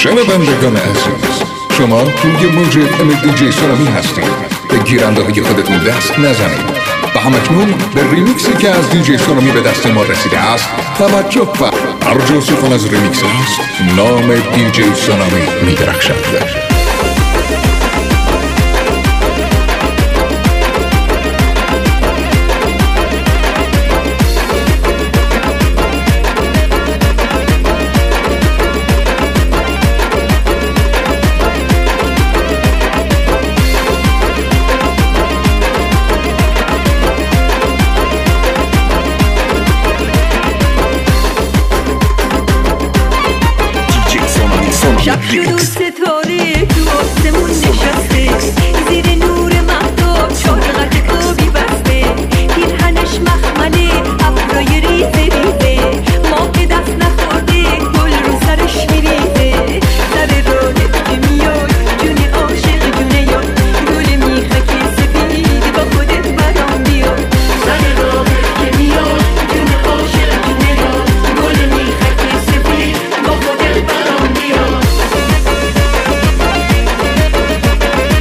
شنوندگان عزیز، شما توی موج دیجی سونامی هستید. به گیرنده های خودتون دست نزنید و همکنون به ریمیکسی که از دیجی سونامی به دست ما رسیده است توجه فرمایید. هر جا سخن از ریمیکس است، نام دیجی سونامی می‌درخشد. شب شد و ستاره تو آسمون نشسته، زیر نور مهتاب چارقد آبی بسته، پیرهنش مخمله ابرای ریزه ریزه، ماه دست نخورده گل رو سرش میریزه، سر راه که میاد جون عاشق جون یاد، گل میخک سفید با خودت برام بیاد، سر راه که میاد جون عاشق جون یاد، گل میخک سفید با خودت برام بیاد.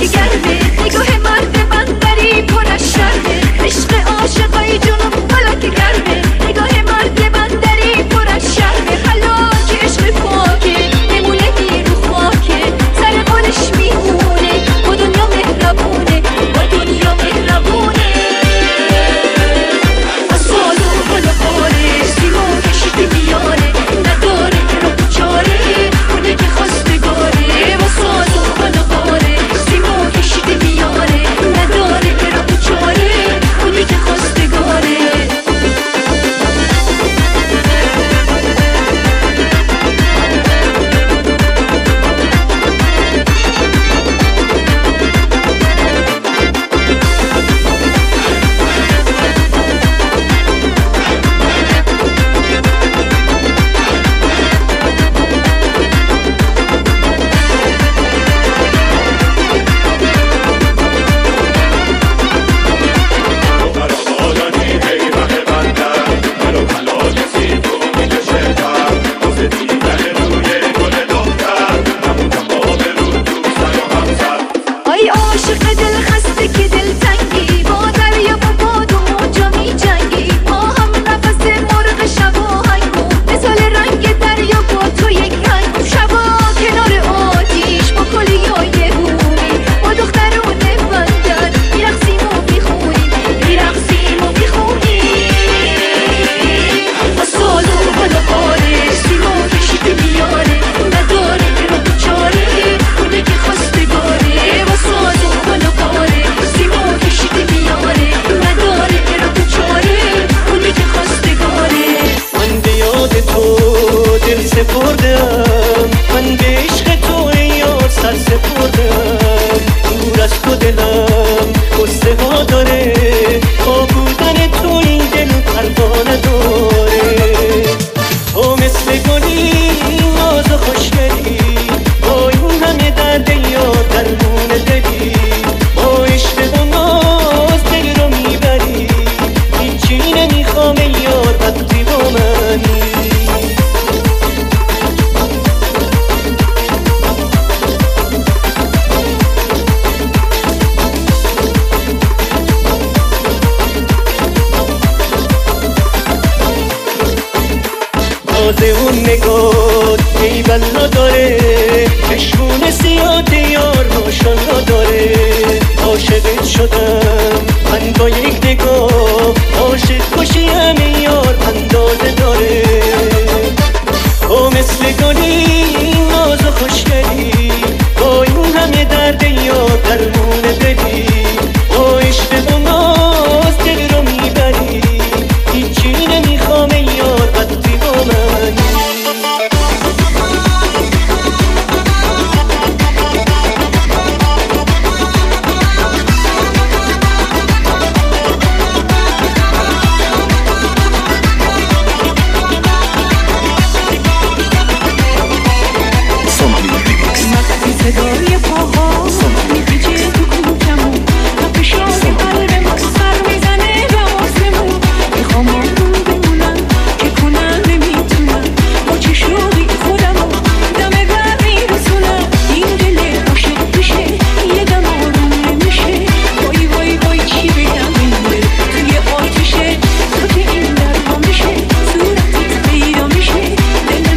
فلک گرمه نگاه مرد بندری پر از شرمه عشق عاشقای جنوب فلک گرمه نگاه مرد بندری پر از شرمه حلاک عشق پاکه نمونه گیر رو خاکه سر قولش میمونه با دنیا مهربونه با دنیا مهربونه از سال و بالا باره سیما کشیده میاره نداره رو چاره اونه که خواستگاره با سال و بالا باره سیما کشیده میاره نداره رو چاره اونه که خواستگاره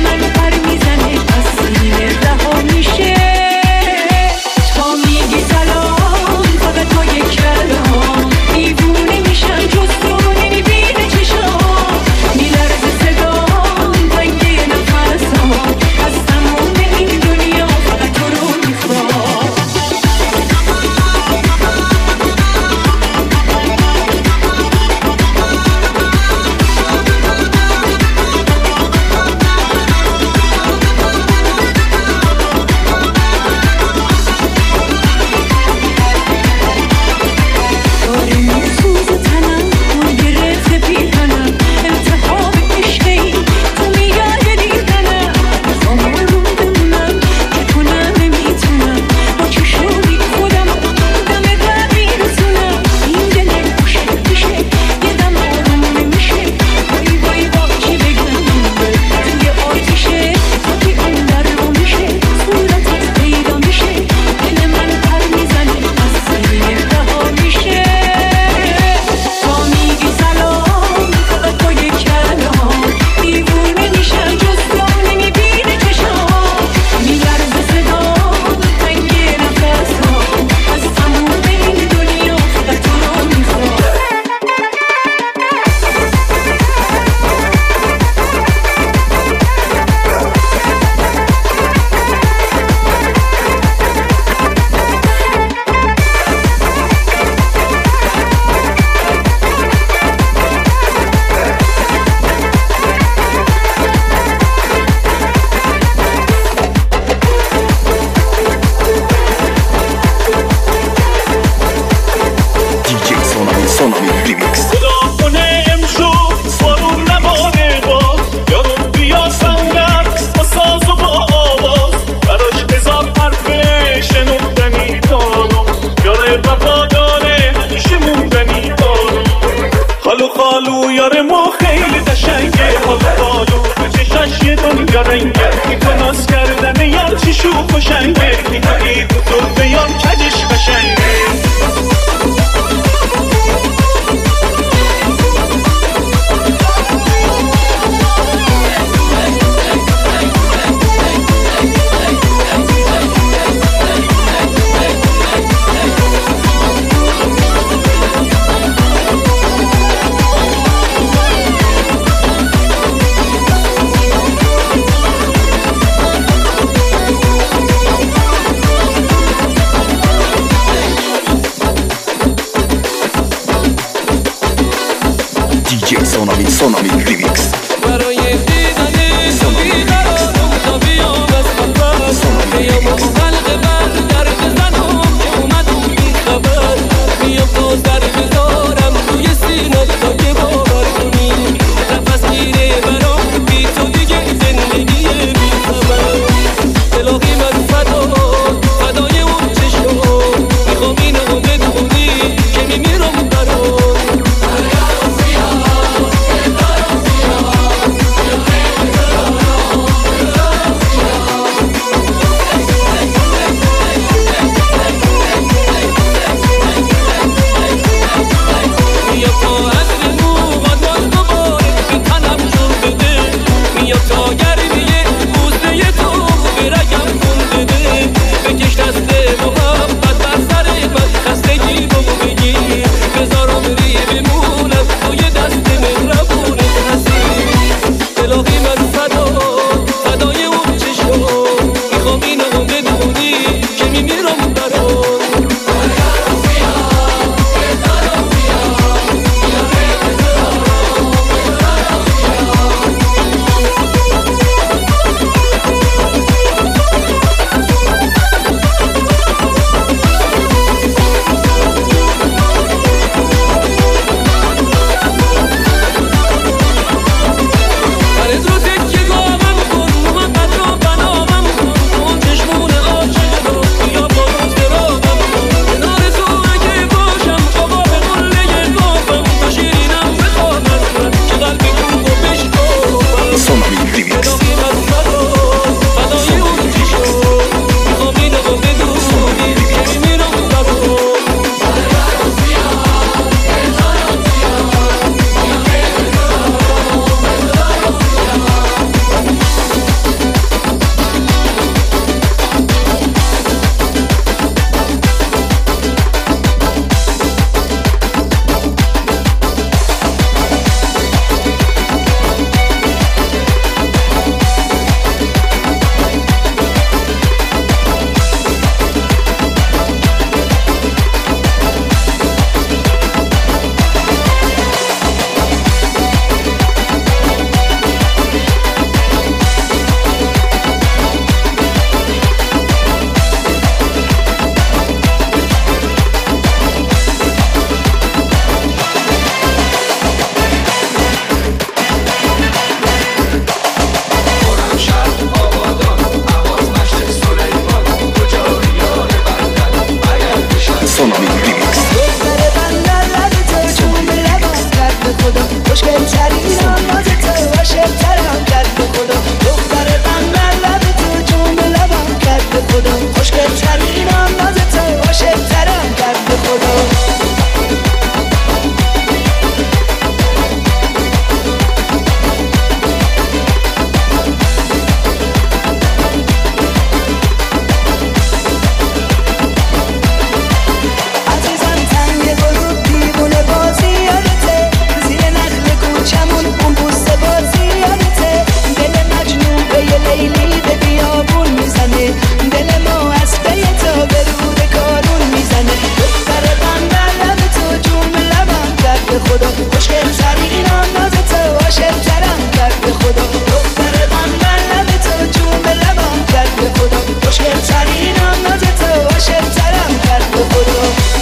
Sala سونامی ریمیکس. دختر بندر لب تو جون لبم کرد به خدا خوشگل ترین آواز تو عاشق ترم کرد به خدا دختر بندر لب تو جون لبم کرد به خدا خوشگل ترین آواز تو عاشق ترم کرد به خدا خدا خوشگل ترین آواز تو عاشق ترم کرد به خدا دختر بندر لب تو جون به لبم کرد به خدا خوشگل ترین آواز تو عاشق ترم کرد به خدا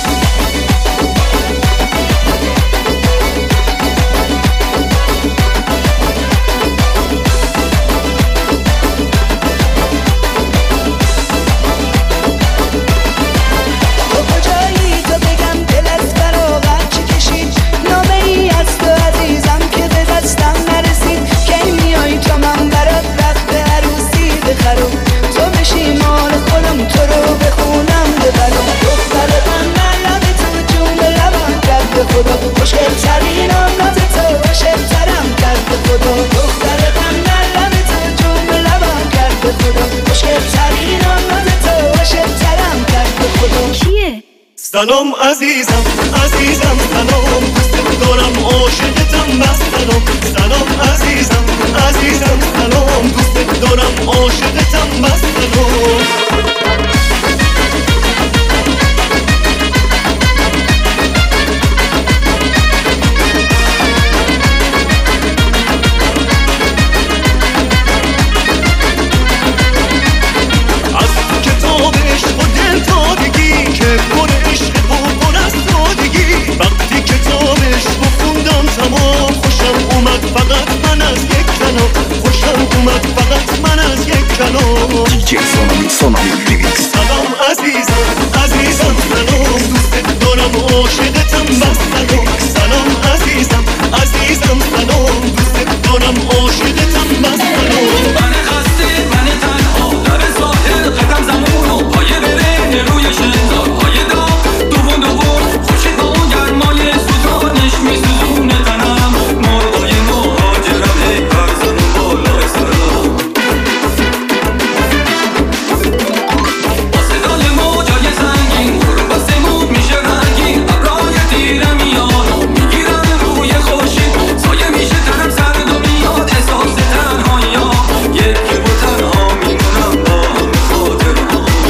خوشگل ترین آواز تو عاشق ترم کرد به خدا دختر بندر لب تو جون به لبم کرد به خدا خوشگل ترین آواز تو عاشق ترم کرد به خدا کیه؟ سلام عزیزم عزیزم سلام دوست دارم عاشقتم بس سلام سلام عزیزم عزیزم سلام دوست دارم عاشقتم بس سلام دیجی سونامی ریمیکس. سلام عزیزم عزیزم سلام دوست دارم عاشقتم بس سلام سلام عزیزم عزیزم سلام دوست دارم عاشقتم بس سلام من خسته من تنها لب ساحل قدم زمون و پایه برهنه روی شنزار های داغ دوون خوشید با اون گرمای سوزانش میسوزونه تنم مرغای مهاجرم هی پرزن و بالای سرم با صدای موجای سنگین غروب سموم میشه رنگین ابرای تیره میاد و میگیرم روی خورشید سایه میشه تنم سرد و میاد احساس تنهایی ها یکی با تنها میمونم با هم خاطرها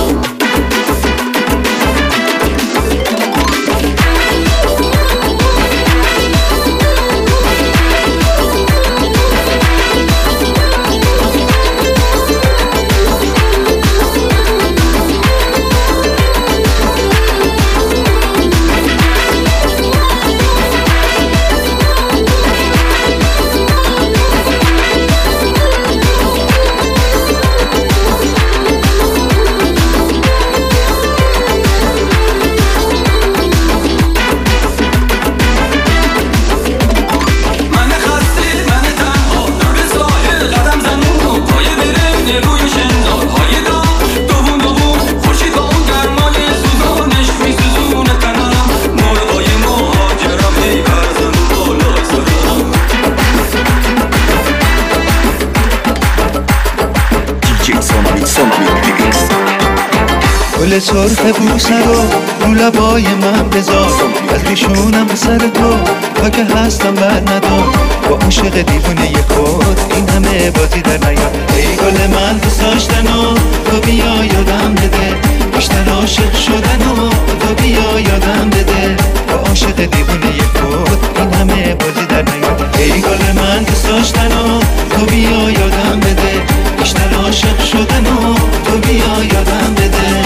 من خسته من تنها لب ساحل قدم زنون و پایه برهنه روی شنزار های داغ دوون خورشید با اون گرمای سوزانش میسوزونه تنم مرغای مهاجرم هی پرزن و بالای سرم دیجی سونامی ریمیکس. گل سرخ بوسه رو لبای من بذار از ریشونم سر تو تا که هستم بر ندار با عاشق دیوونه خود این همه بازی در نیاد ای گل من دوست داشتن و تو بیا یادم بده بیشتر عاشق شدن و تو بیا یادم بده با عاشق دیوونه خود این همه بازی در نیاد ای گل من دوست داشتن و تو بیا یادم بده بیشتر عاشق شدن و تو بیا یادم بده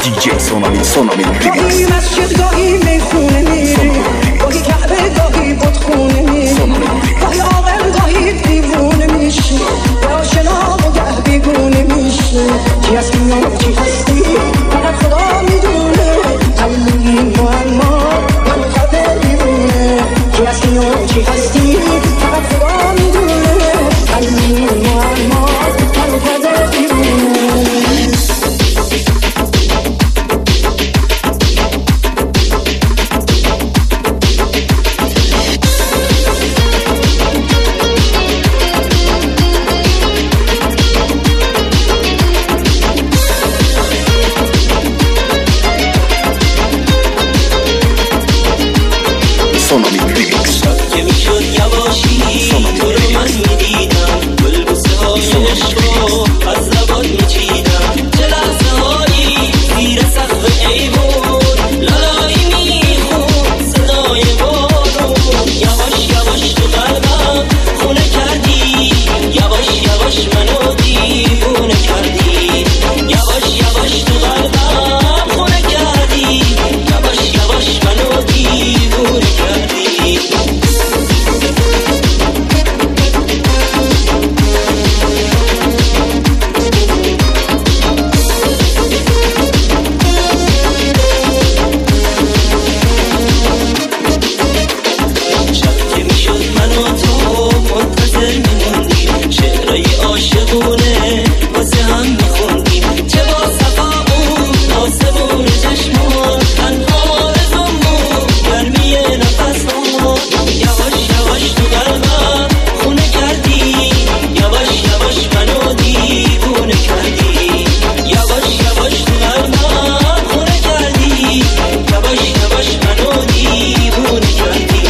دیجی سونامی گاهی ریمیکس مسجد گاهی میخونه میری گاهی کعبه گاهی بتخونه میری گاهی عاقل گاهی دیوونه میشی آشنا و گه بیگونه میشی چی هستی یا چی هستی فقط خدا میدونه حل این معما من خدا میدونه چی هستی یا چی هستی فقط خدا میدونه حل این معما من خدا میدونه سونامی ریمیکس که میشد یواشی تو رو من میدیدم گلبوسه های عشقو از لبات میچیدم چه لحظه هایی زیر سقف ایوون لالایی میخون صدای بارون یواش یواش تو قلبم خونه کردی یواش یواش منو دیوونه کردی یواش یواش تو قلبم خونه کردی یواش یواش منو دیوونه کردی شب که میشد من و تو منتظر میموندیم شعرهای عاشقونه واسه هم میخوندیم چه با صفامون آسمون چشمون تنها آرزومون گرمی نفسمون یواش یواش تو قلبم خونه کردی یواش یواش منو دیوونه کردی یواش یواش تو قلبم خونه کردی یواش یواش منو دیوونه کردی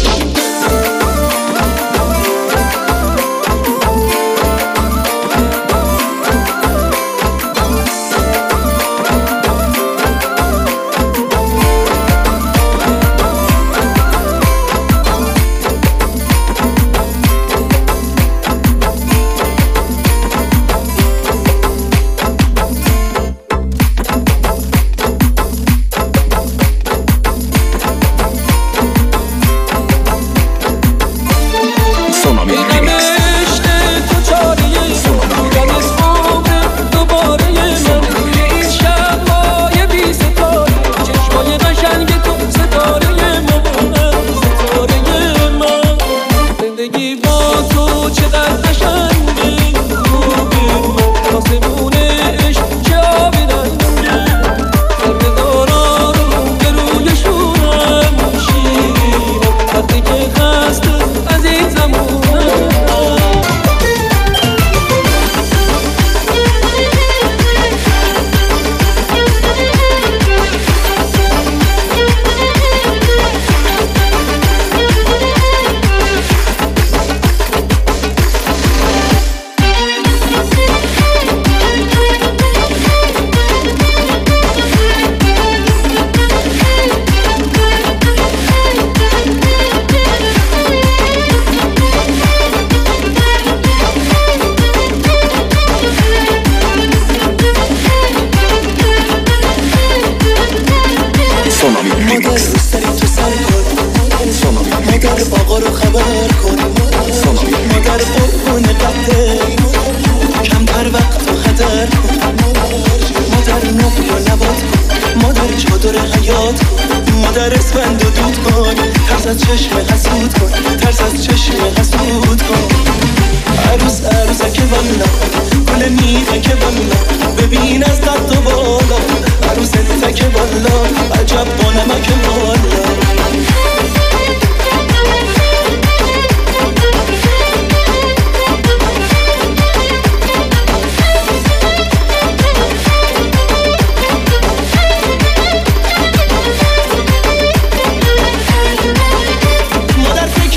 سونامی ریمیکس سونامی ریمیکس سونامی مادر باقا رو خبر کن مادر قربون قطعه کمتر وقت و خطر کن مادر نقل و نبات کن مادر چادر حیات کن مادر اسفند و دود کن ترس از چشم حسود کن ترس از چشم حسود کن عروس عروسک والا گل میخک والا ببین از قد و بالا عروس تک والا عجب با نمک والا مادر فکر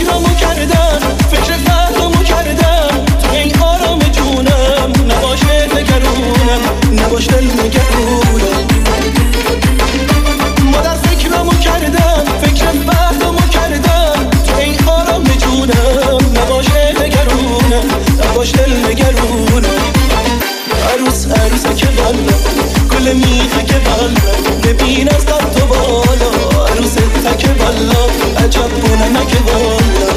گل میخک والا ببین از قد و بالا عروس تک والا عجب بونمک والا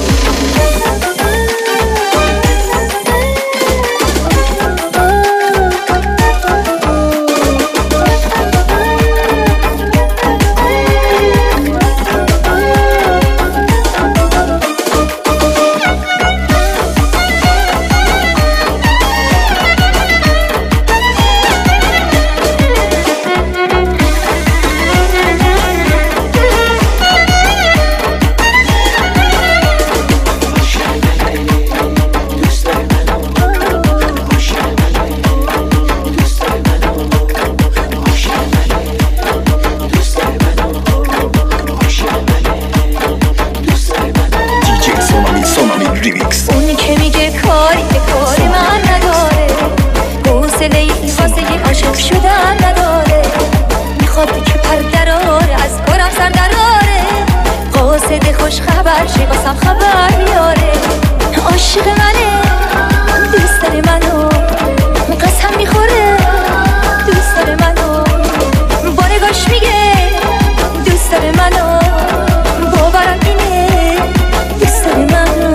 اونی که میگه کاری به کاری من نداره حوصله ای واسه یه عاشق شدن نداره میخواد که پر دراره از کارم سر دراره قاصد خوش خبر چی واسم خبر میاره عاشق منه دوست داره منو قسم میخوره دوست داره منو با نگاش میگه دوست داره منو باورم اینه دوست داره منو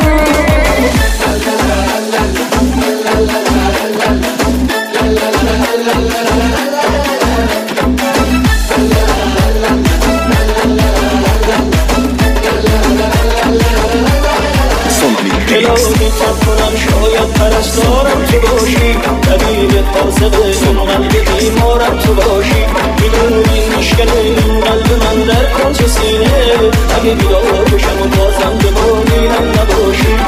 الهی فکر کنم شاید پرستارم تو باشی طبیب فاسقه اون قلب بیمارم تو باشی میدونی مشکل این قلب من در کنج سینه اگه بیدار بشم و بازم به بانیرم نباشی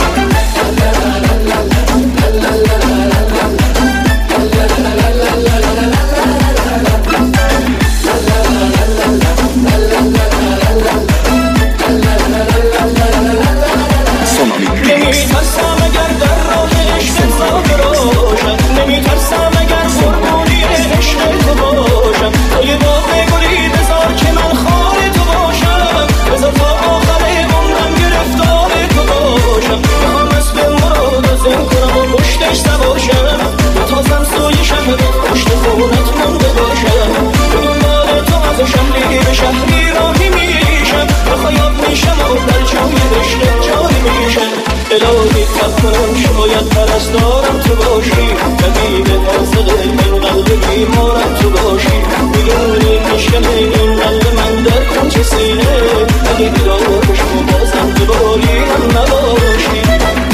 نمیترسم اگر در راه عشق ساده باشم نمیترسم اگر قربانی عشق تو باشم تا یه باغ گلی بذار که من خار تو باشم بذار تا آخر عمرم گرفتار تو باشم میخوام اسم مراد زن کنم و پشتش سواشم بتازم سوی شهر پشت خونت مونده باشم به دنبال تو از شهری به شهری راهی میشم بخواب میشم و در جای عشق جاری میشم الهی فکر کنم شاید پرستارم تو باشی طبیب فاسقه این قلب بیمارم تو باشی میدونی مشکل این قلب من در کنج سینه اگه بیدار بشم و بازم به بالینم نباشی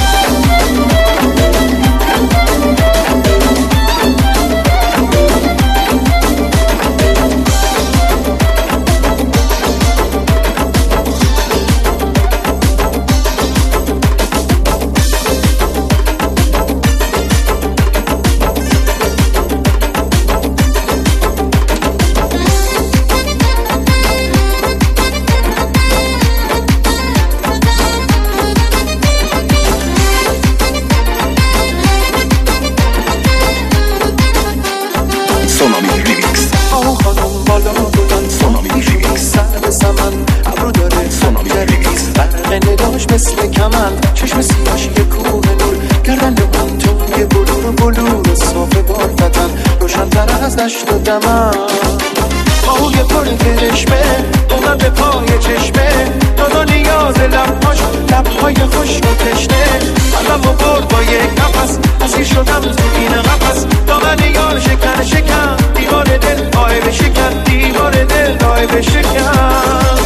مثل کمند چشم سیاش یه کوه نور گردن لبان تو یه بلور صاف بارفتن روشن‌تر از دشت و دمن آهوی پر کرشمه اومد به پای چشمه دادا نیاز لبهای خشک و تشنه قلبم و برد با یک نفس اسیر شدم تو این قفس دامن یار شکن دیوار دل آی بشکن دیوار دل آی بشکن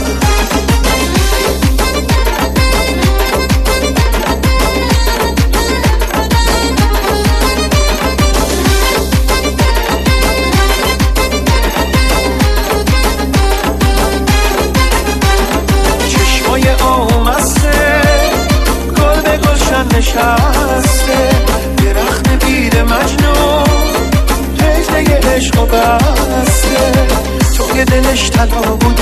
نشسته درخت بید مجنون هجله عشق و بسته توی دلش طلا بود